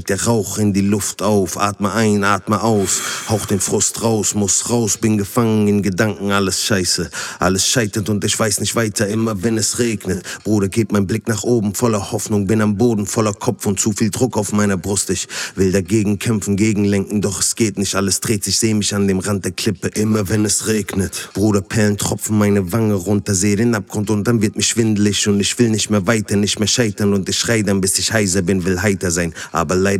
Der Rauch in die Luft auf, atme ein, atme aus, hauch den Frust raus, muss raus, bin gefangen in Gedanken, alles scheiße, alles scheitert und ich weiß nicht weiter, immer wenn es regnet. Bruder, geht mein Blick nach oben, voller Hoffnung, bin am Boden, voller Kopf und zu viel Druck auf meiner Brust. Ich will dagegen kämpfen, gegenlenken, doch es geht nicht, alles dreht sich, seh mich an dem Rand der Klippe, immer wenn es regnet. Bruder, Perlen tropfen meine Wange runter, seh den Abgrund und dann wird mir schwindelig und ich will nicht mehr weiter, nicht mehr scheitern und ich schrei dann, bis ich heiser bin, will heiter sein, aber leider